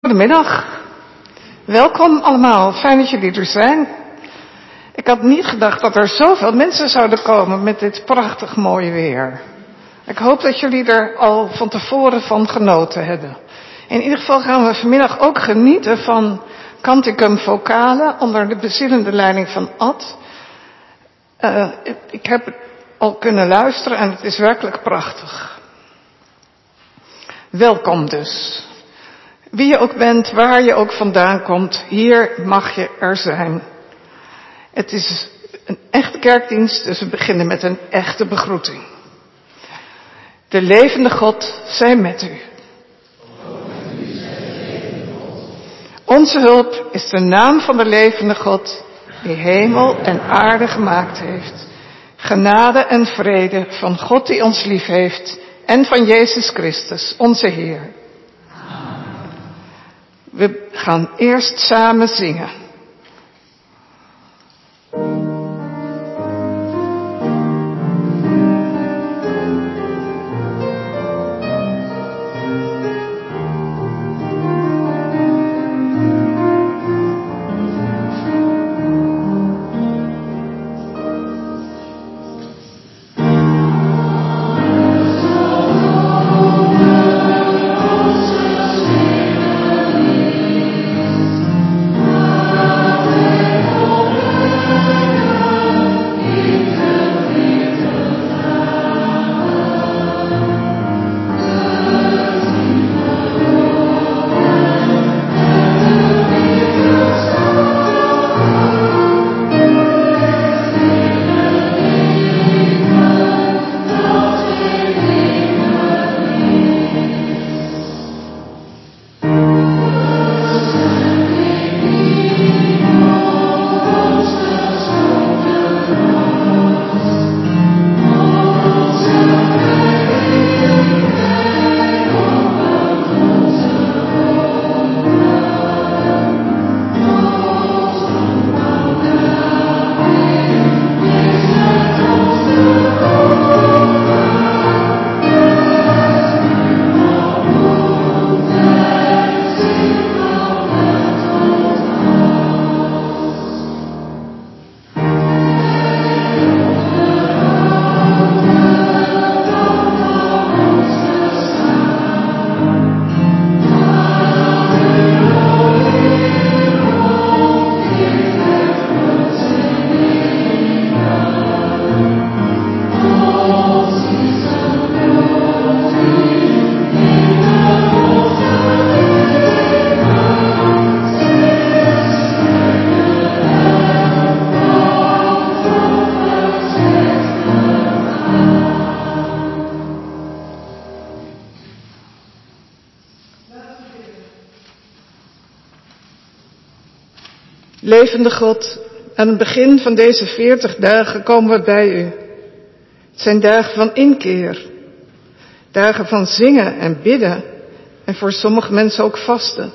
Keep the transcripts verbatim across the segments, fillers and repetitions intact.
Goedemiddag. Welkom allemaal. Fijn dat jullie er zijn. Ik had niet gedacht dat er zoveel mensen zouden komen met dit prachtig mooie weer. Ik hoop dat jullie er al van tevoren van genoten hebben. In ieder geval gaan we vanmiddag ook genieten van Canticum Vocale onder de bezielende leiding van Ad. Uh, ik heb al kunnen luisteren en het is werkelijk prachtig. Welkom dus. Wie je ook bent, waar je ook vandaan komt, hier mag je er zijn. Het is een echte kerkdienst, dus we beginnen met een echte begroeting. De levende God zij met u. Onze hulp is de naam van de levende God, die hemel en aarde gemaakt heeft. Genade en vrede van God die ons lief heeft en van Jezus Christus, onze Heer. We gaan eerst samen zingen. Levende God, aan het begin van deze veertig dagen komen we bij u. Het zijn dagen van inkeer, dagen van zingen en bidden en voor sommige mensen ook vasten.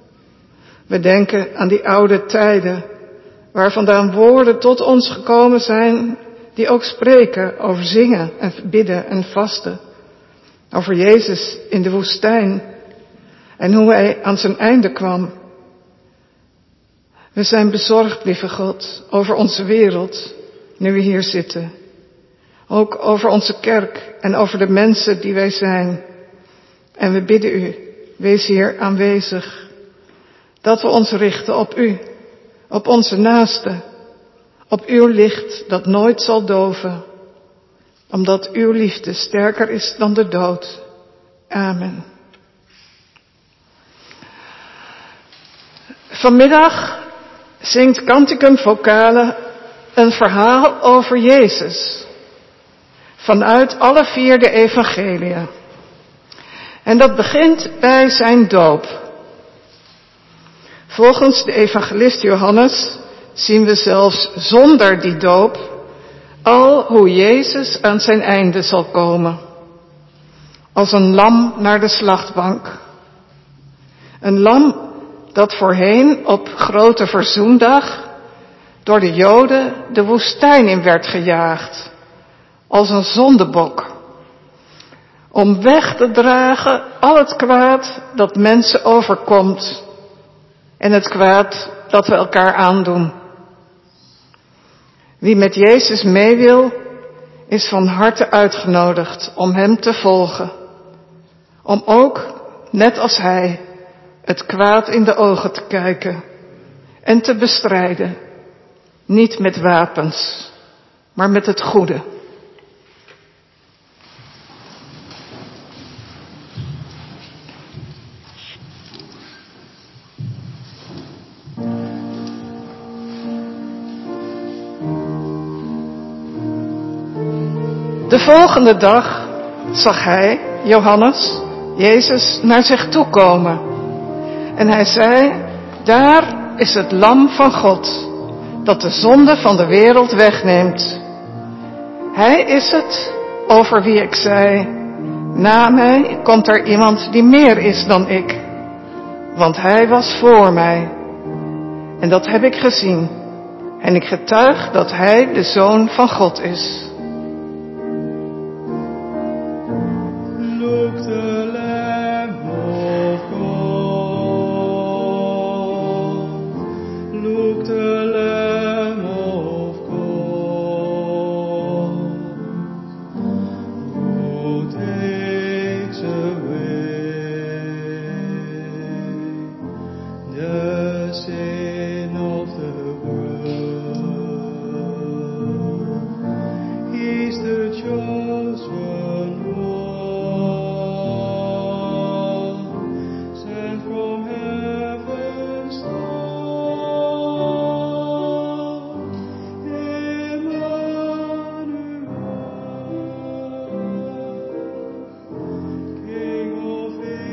We denken aan die oude tijden, waar vandaan woorden tot ons gekomen zijn, die ook spreken over zingen en bidden en vasten. Over Jezus in de woestijn en hoe hij aan zijn einde kwam. We zijn bezorgd, lieve God, over onze wereld, nu we hier zitten. Ook over onze kerk en over de mensen die wij zijn. En we bidden u, wees hier aanwezig. Dat we ons richten op u, op onze naasten, op uw licht dat nooit zal doven. Omdat uw liefde sterker is dan de dood. Amen. Vanmiddag zingt Canticum Vocale een verhaal over Jezus. Vanuit alle vier de evangeliën. En dat begint bij zijn doop. Volgens de evangelist Johannes zien we zelfs zonder die doop al hoe Jezus aan zijn einde zal komen. Als een lam naar de slachtbank. Een lam dat voorheen op grote verzoendag door de Joden de woestijn in werd gejaagd. Als een zondebok. om weg te dragen al het kwaad dat mensen overkomt en het kwaad dat we elkaar aandoen. Wie met Jezus mee wil, is van harte uitgenodigd om hem te volgen. Om ook, net als hij, het kwaad in de ogen te kijken en te bestrijden. Niet met wapens, maar met het goede. De volgende dag zag hij, Johannes, Jezus naar zich toe komen. En hij zei, daar is het lam van God, dat de zonde van de wereld wegneemt. Hij is het over wie ik zei, na mij komt er iemand die meer is dan ik. Want hij was voor mij. En dat heb ik gezien. En ik getuig dat hij de Zoon van God is. Look the Lamb of God. Look the Lamb of God. Who takes away the sin of the world. He's the chosen one, sent from heaven's throne. Emmanuel, King of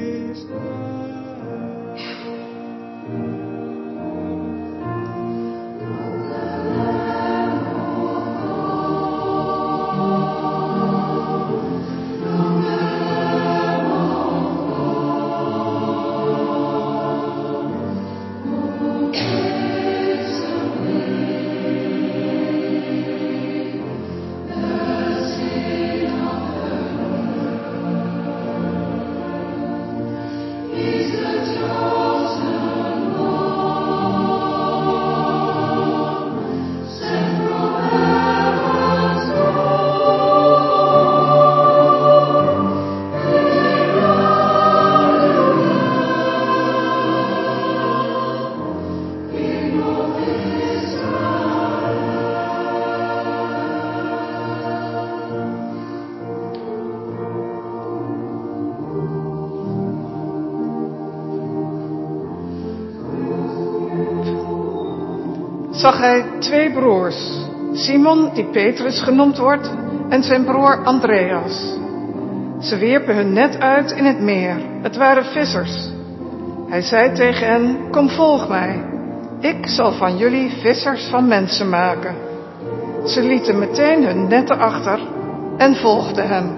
Zag hij twee broers, Simon, die Petrus genoemd wordt, en zijn broer Andreas. Ze wierpen hun net uit in het meer. Het waren vissers. Hij zei tegen hen, kom volg mij. Ik zal van jullie vissers van mensen maken. Ze lieten meteen hun netten achter en volgden hem.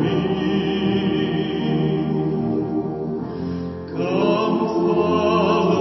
Come follow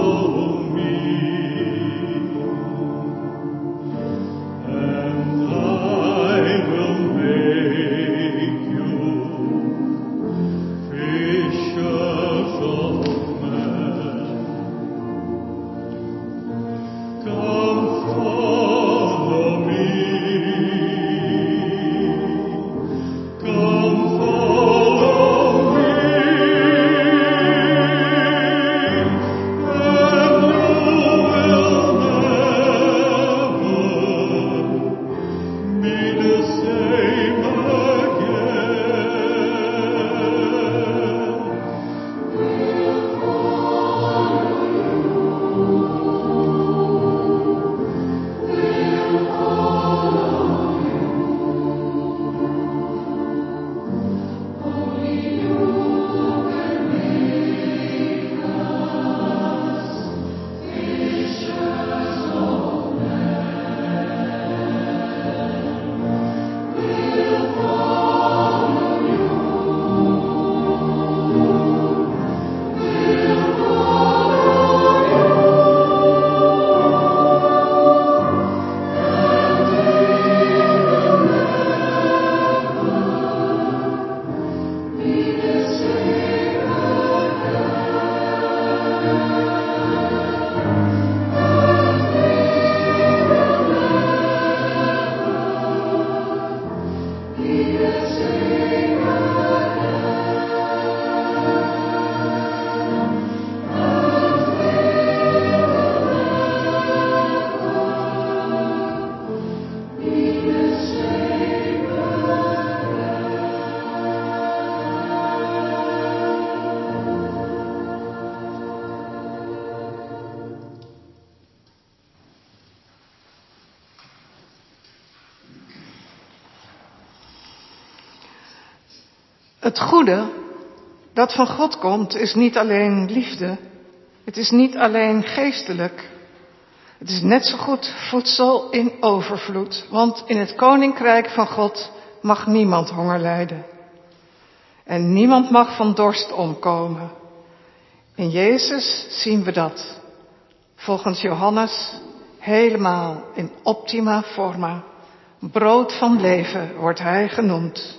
Het goede dat van God komt is niet alleen liefde. Het is niet alleen geestelijk. Het is net zo goed voedsel in overvloed. Want in het koninkrijk van God mag niemand honger lijden. En niemand mag van dorst omkomen. In Jezus zien we dat. Volgens Johannes helemaal in optima forma. Brood van leven wordt hij genoemd.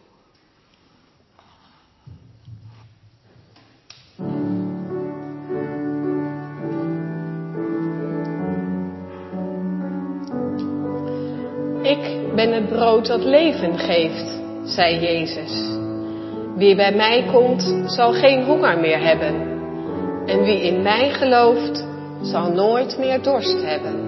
Ik ben het brood dat leven geeft, zei Jezus. Wie bij mij komt, zal geen honger meer hebben. En wie in mij gelooft, zal nooit meer dorst hebben.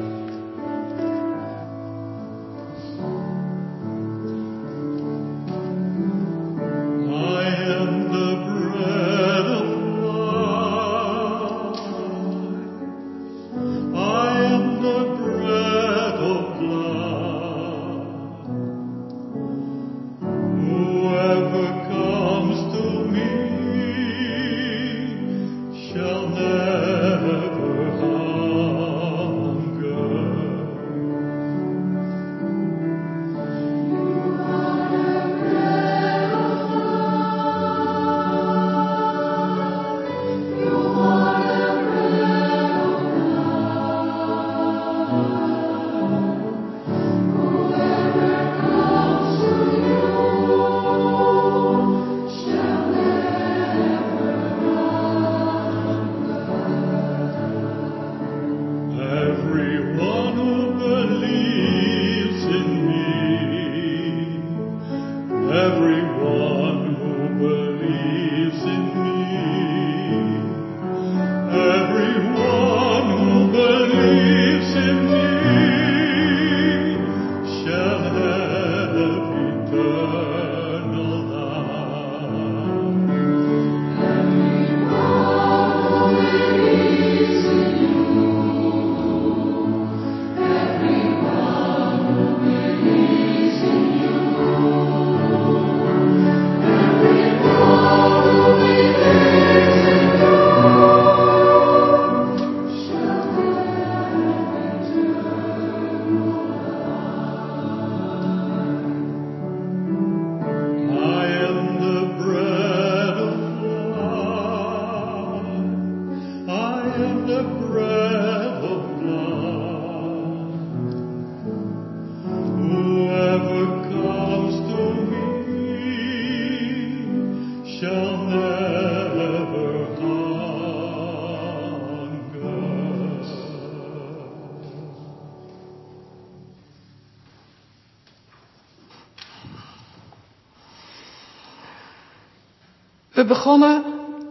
We begonnen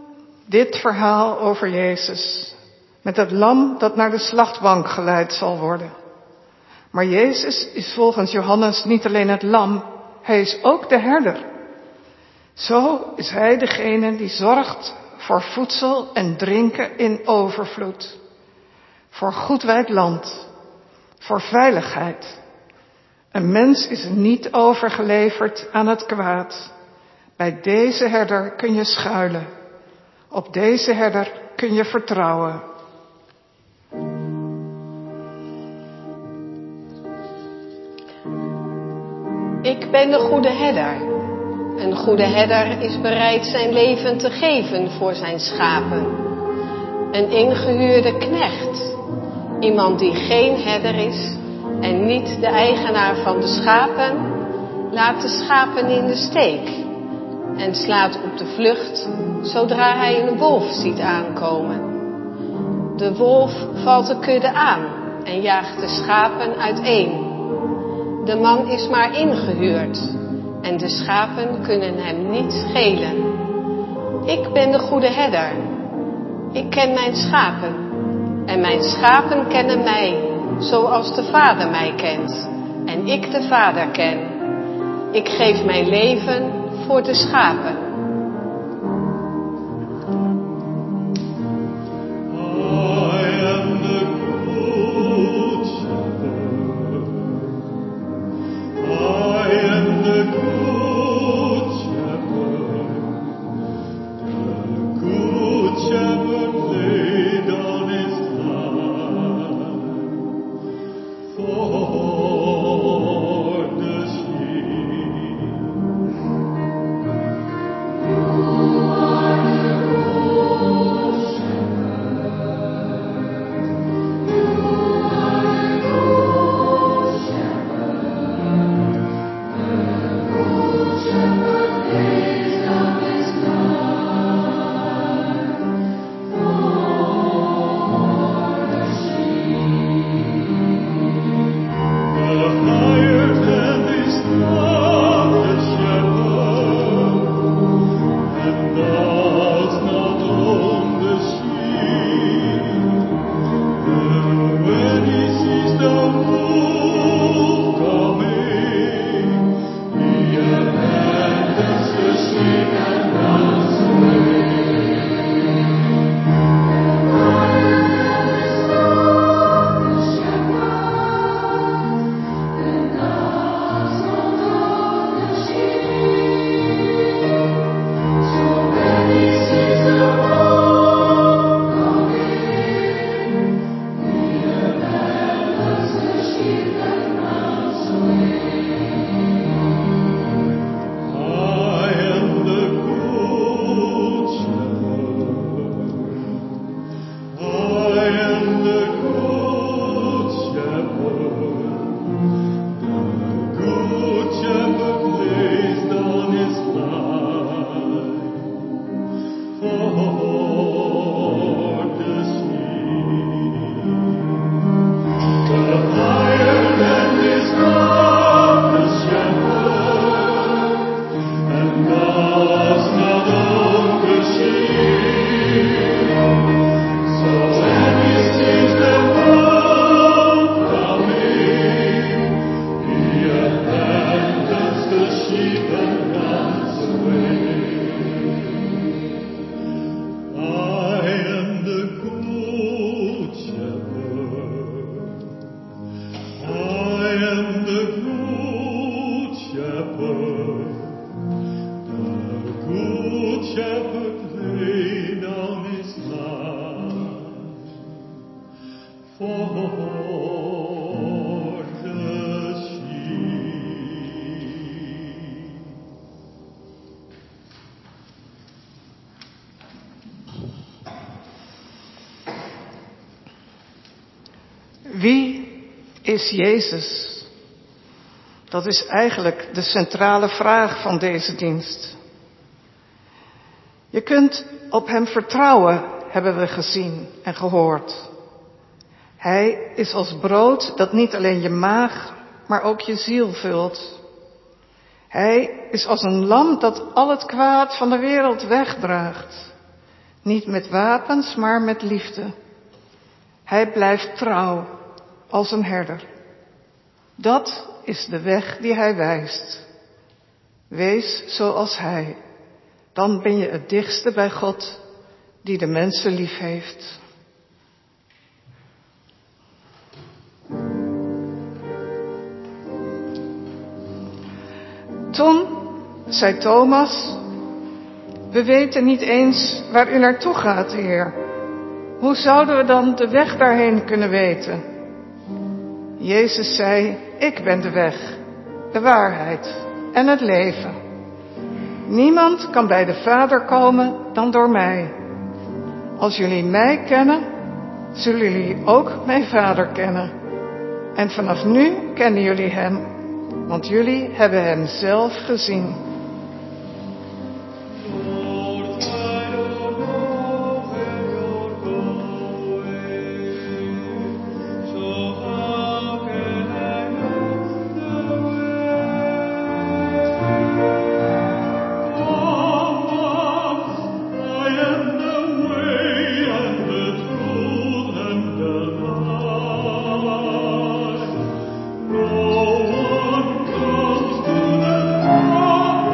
dit verhaal over Jezus met het lam dat naar de slachtbank geleid zal worden. Maar Jezus is volgens Johannes niet alleen het lam, hij is ook de herder. Zo is hij degene die zorgt voor voedsel en drinken in overvloed. Voor goed wijd land, voor veiligheid. Een mens is niet overgeleverd aan het kwaad. Bij deze herder kun je schuilen. Op deze herder kun je vertrouwen. Ik ben de goede herder. Een goede herder is bereid zijn leven te geven voor zijn schapen. Een ingehuurde knecht. Iemand die geen herder is en niet de eigenaar van de schapen, laat de schapen in de steek en slaat op de vlucht zodra hij een wolf ziet aankomen. De wolf valt de kudde aan en jaagt de schapen uiteen. De man is maar ingehuurd en de schapen kunnen hem niet schelen. Ik ben de goede herder. Ik ken mijn schapen en mijn schapen kennen mij, zoals de Vader mij kent en ik de Vader ken. Ik geef mijn leven voor de schapen. I am the good shepherd. shepherd, the good shepherd laid down his life for the sheep. Wie is Jezus? Dat is eigenlijk de centrale vraag van deze dienst. Je kunt op hem vertrouwen, hebben we gezien en gehoord. Hij is als brood dat niet alleen je maag, maar ook je ziel vult. Hij is als een lam dat al het kwaad van de wereld wegdraagt. Niet met wapens, maar met liefde. Hij blijft trouw als een herder. Dat is de weg die hij wijst. Wees zoals hij. Dan ben je het dichtste bij God die de mensen lief heeft. Toen zei Thomas: we weten niet eens waar u naartoe gaat, Heer. Hoe zouden we dan de weg daarheen kunnen weten? Jezus zei: ik ben de weg, de waarheid en het leven. Niemand kan bij de Vader komen dan door mij. Als jullie mij kennen, zullen jullie ook mijn Vader kennen. En vanaf nu kennen jullie hem, want jullie hebben hem zelf gezien. Lord, I don't know where you're going, so how can I know the way? Thomas, I am the way and the truth and the life. No one comes to the Father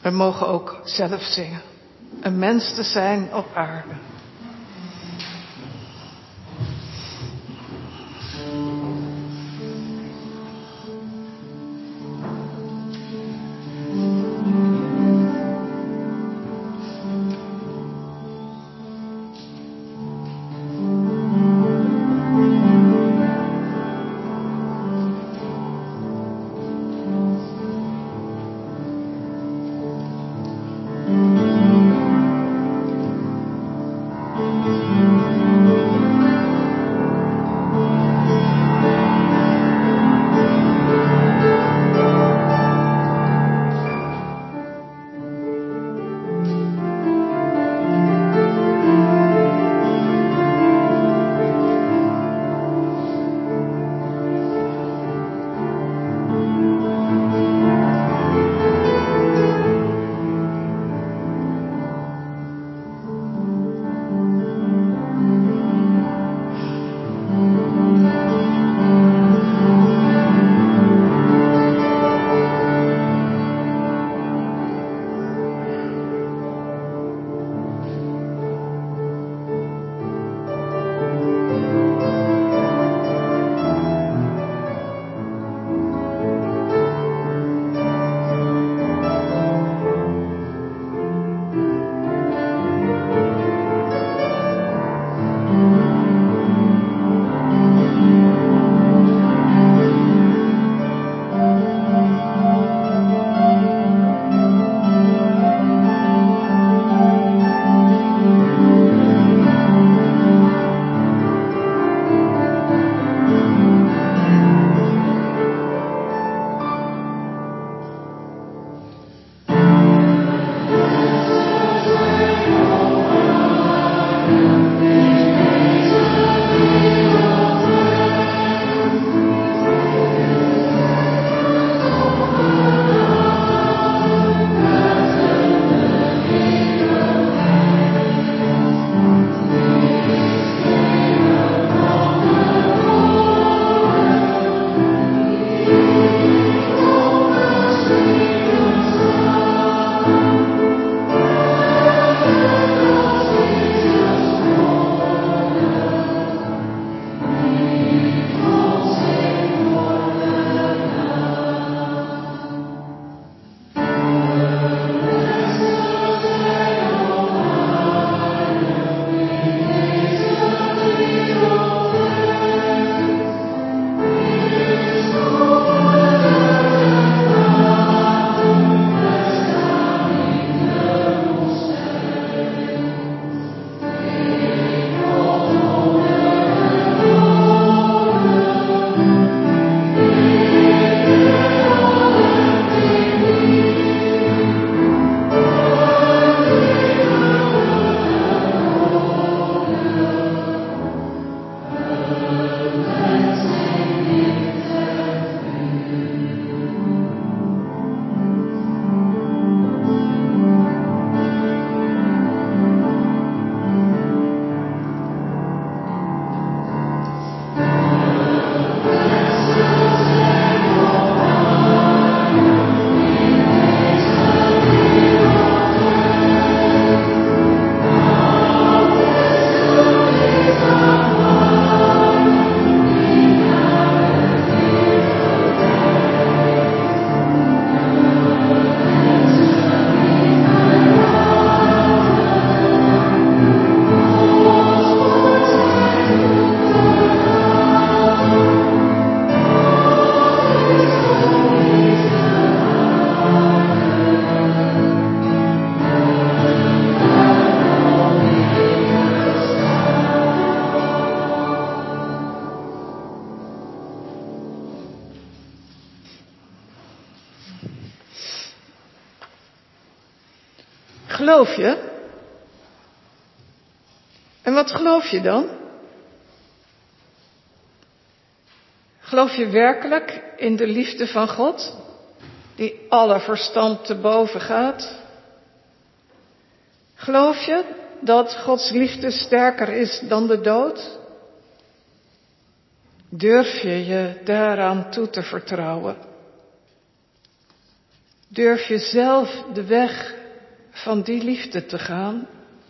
We mogen ook zelf zingen. Een mens te zijn op aarde. Geloof je? En wat geloof je dan? Geloof je werkelijk in de liefde van God, die alle verstand te boven gaat? Geloof je dat Gods liefde sterker is dan de dood? Durf je je daaraan toe te vertrouwen? Durf je zelf de weg van die liefde te gaan?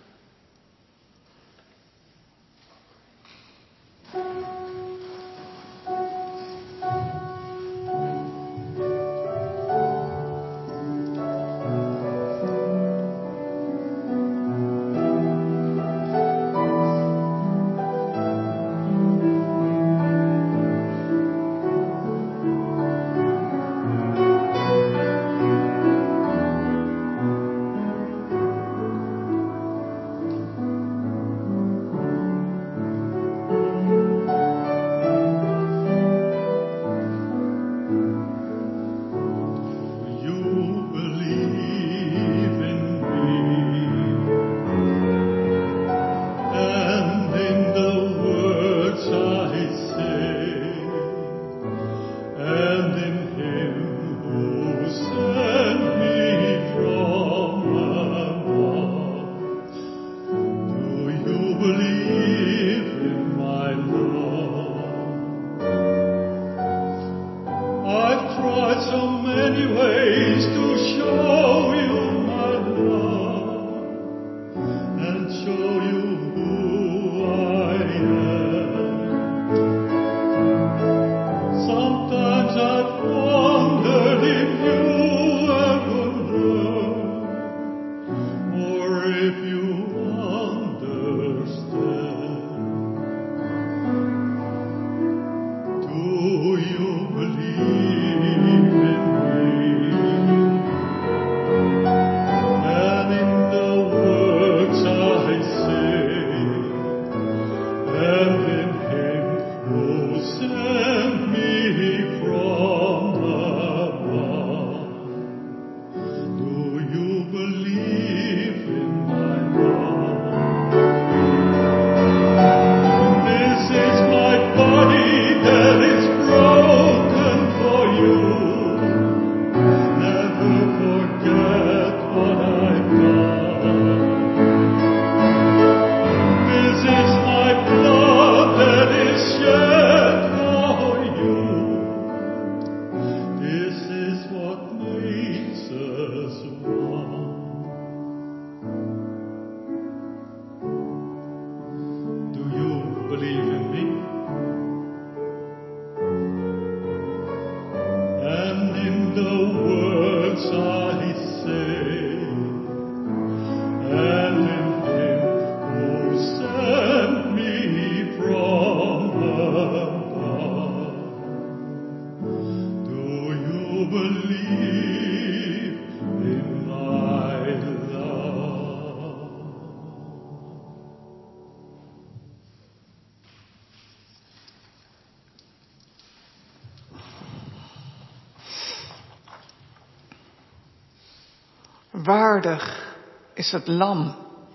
Waardig is het lam,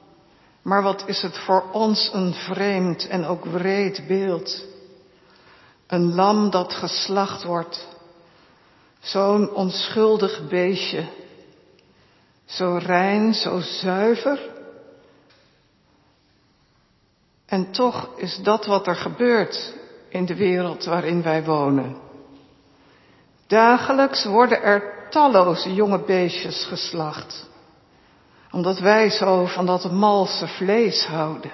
maar wat is het voor ons een vreemd en ook wreed beeld. Een lam dat geslacht wordt, zo'n onschuldig beestje, zo rein, zo zuiver. En toch is dat wat er gebeurt in de wereld waarin wij wonen. Dagelijks worden er talloze jonge beestjes geslacht, omdat wij zo van dat malse vlees houden.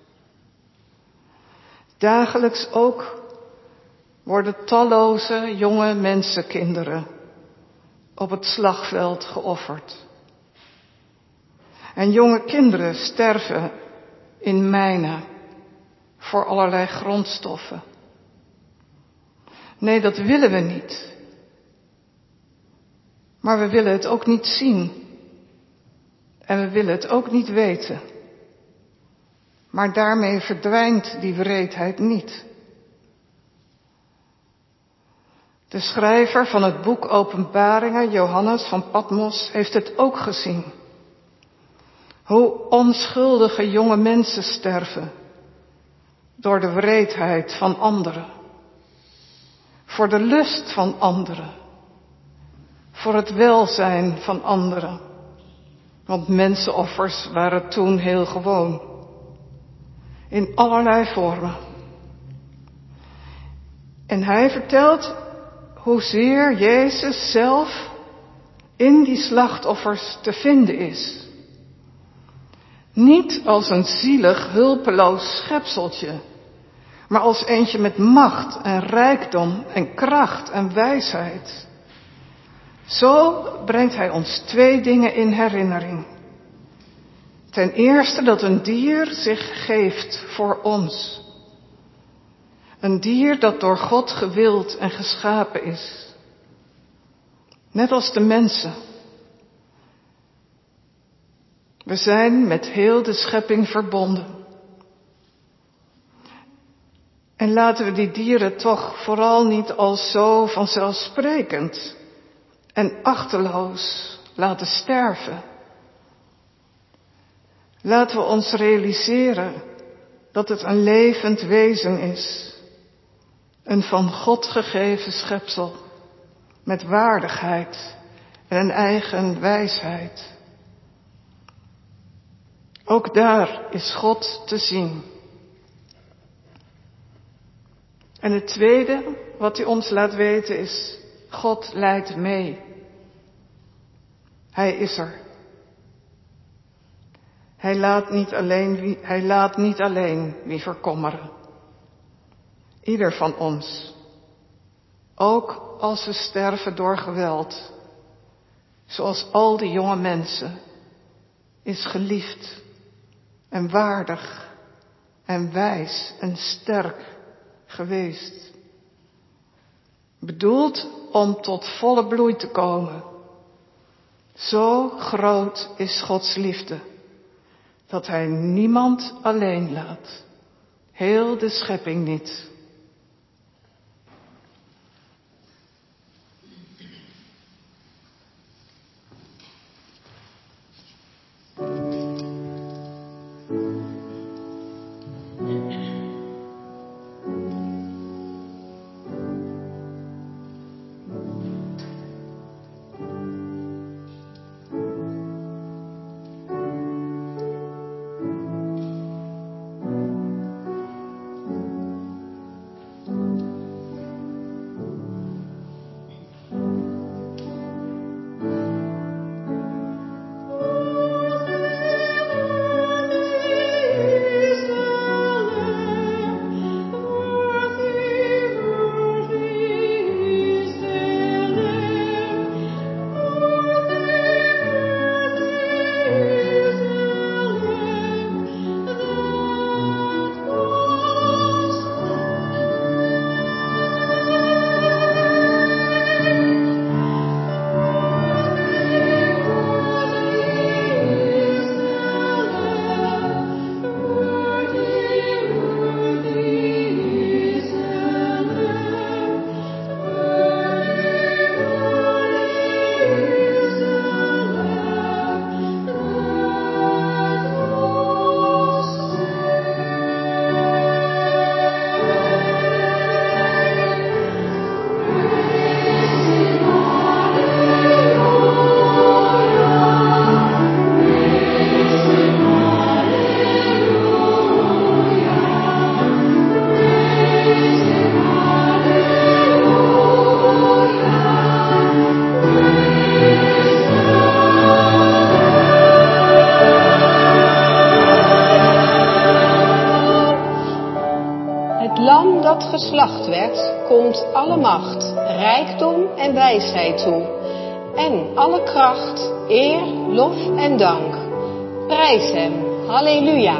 Dagelijks ook worden talloze jonge mensenkinderen op het slagveld geofferd. En jonge kinderen sterven in mijnen voor allerlei grondstoffen. Nee, dat willen we niet. Maar we willen het ook niet zien. En we willen het ook niet weten. Maar daarmee verdwijnt die wreedheid niet. De schrijver van het boek Openbaringen, Johannes van Patmos, heeft het ook gezien. Hoe onschuldige jonge mensen sterven door de wreedheid van anderen. Voor de lust van anderen. Voor het welzijn van anderen. Want mensenoffers waren toen heel gewoon. In allerlei vormen. En hij vertelt hoezeer Jezus zelf in die slachtoffers te vinden is. Niet als een zielig, hulpeloos schepseltje, maar als eentje met macht en rijkdom en kracht en wijsheid. Zo brengt hij ons twee dingen in herinnering. Ten eerste dat een dier zich geeft voor ons. Een dier dat door God gewild en geschapen is. Net als de mensen. We zijn met heel de schepping verbonden. En laten we die dieren toch vooral niet als zo vanzelfsprekend en achterloos laten sterven. Laten we ons realiseren dat het een levend wezen is. Een van God gegeven schepsel. Met waardigheid en een eigen wijsheid. Ook daar is God te zien. En het tweede wat hij ons laat weten is, God leidt mee. Hij is er. Hij laat niet alleen wie, hij laat niet alleen wie verkommeren. Ieder van ons. Ook als we sterven door geweld. Zoals al die jonge mensen. Is geliefd. En waardig. En wijs en sterk geweest. Bedoeld om tot volle bloei te komen. Zo groot is Gods liefde. Dat hij niemand alleen laat. Heel de schepping niet. dat geslacht werd, komt alle macht, rijkdom en wijsheid toe. En alle kracht, eer, lof en dank. Prijs hem. Halleluja.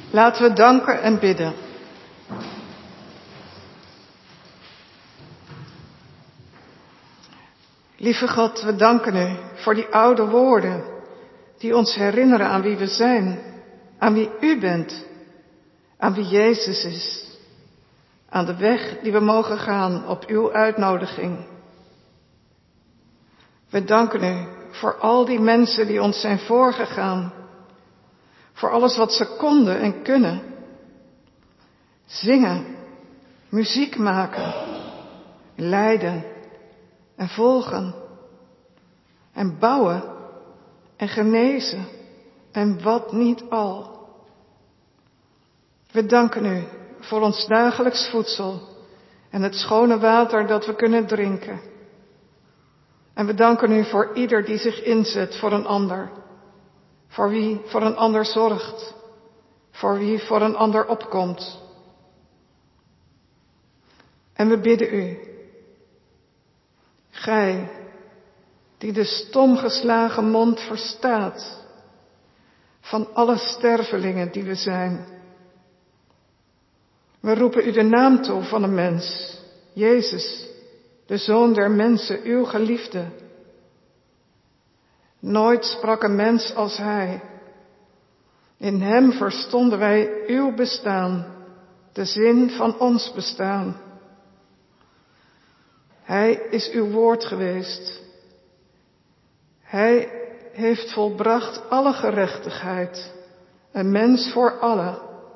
Laten we danken en bidden. Lieve God, we danken u voor die oude woorden die ons herinneren aan wie we zijn, aan wie u bent, aan wie Jezus is, aan de weg die we mogen gaan op uw uitnodiging. We danken u voor al die mensen die ons zijn voorgegaan, voor alles wat ze konden en kunnen. Zingen, muziek maken, lijden en volgen en bouwen en genezen en wat niet al. We danken u voor ons dagelijks voedsel en het schone water dat we kunnen drinken. En we danken u voor ieder die zich inzet voor een ander, voor wie voor een ander zorgt, voor wie voor een ander opkomt. En we bidden u, gij die de stomgeslagen mond verstaat van alle stervelingen die we zijn. We roepen u de naam toe van een mens, Jezus, de Zoon der mensen, uw geliefde. Nooit sprak een mens als hij. In hem verstonden wij uw bestaan, de zin van ons bestaan. Hij is uw woord geweest. Hij heeft volbracht alle gerechtigheid, een mens voor allen.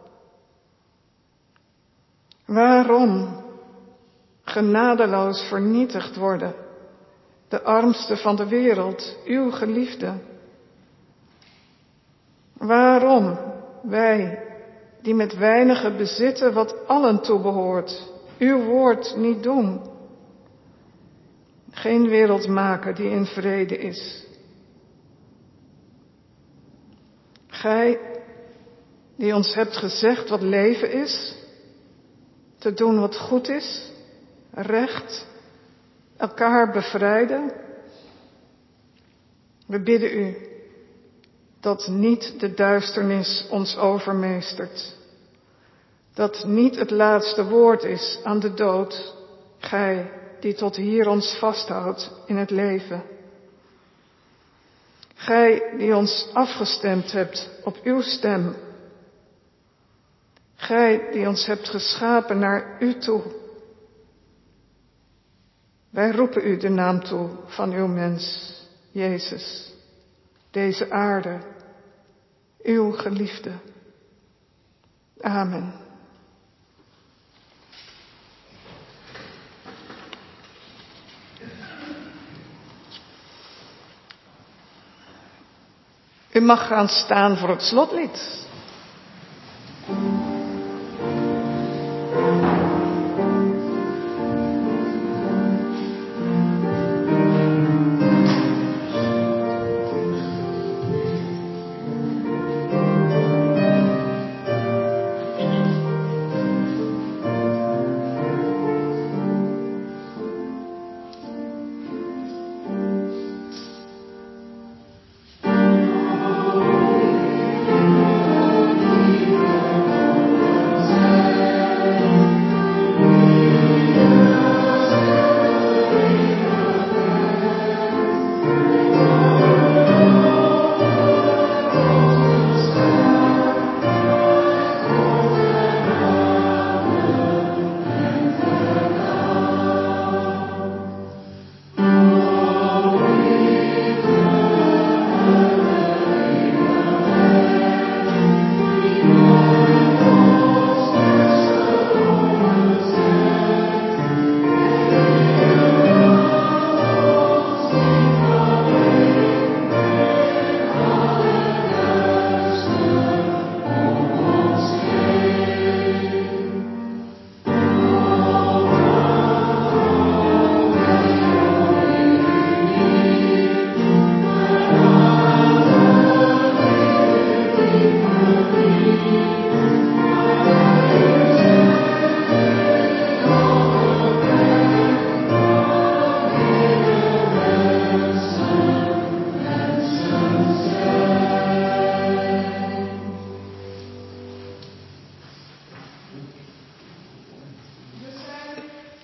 Waarom genadeloos vernietigd worden, de armste van de wereld, uw geliefde? Waarom wij, die met weinige bezitten wat allen toebehoort, uw woord niet doen? Geen wereld maken die in vrede is. Gij, die ons hebt gezegd wat leven is, te doen wat goed is, recht, elkaar bevrijden. We bidden u dat niet de duisternis ons overmeestert, dat niet het laatste woord is aan de dood, gij die tot hier ons vasthoudt in het leven. Gij die ons afgestemd hebt op uw stem. Gij die ons hebt geschapen naar u toe. Wij roepen u de naam toe van uw mens, Jezus, deze aarde, uw geliefde. Amen. U mag gaan staan voor het slotlied.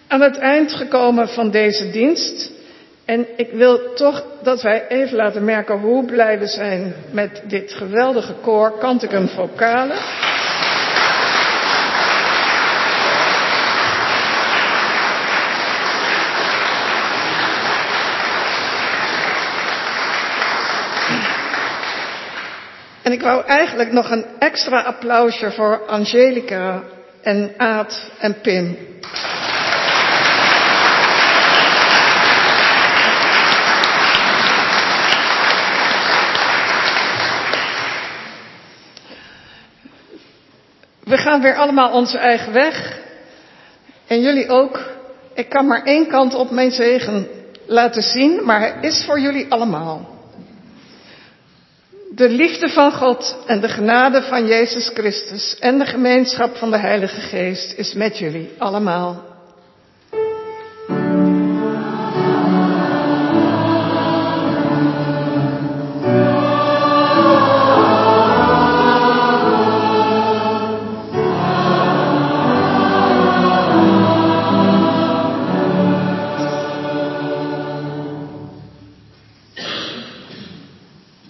aan het eind gekomen van deze dienst. En ik wil toch dat wij even laten merken hoe blij we zijn met dit geweldige koor Canticum Vocale. En ik wou eigenlijk nog een extra applausje voor Angelica en Aad en Pim. We gaan weer allemaal onze eigen weg. En jullie ook. Ik kan maar één kant op mijn zegen laten zien, maar hij is voor jullie allemaal. De liefde van God en de genade van Jezus Christus en de gemeenschap van de Heilige Geest is met jullie allemaal.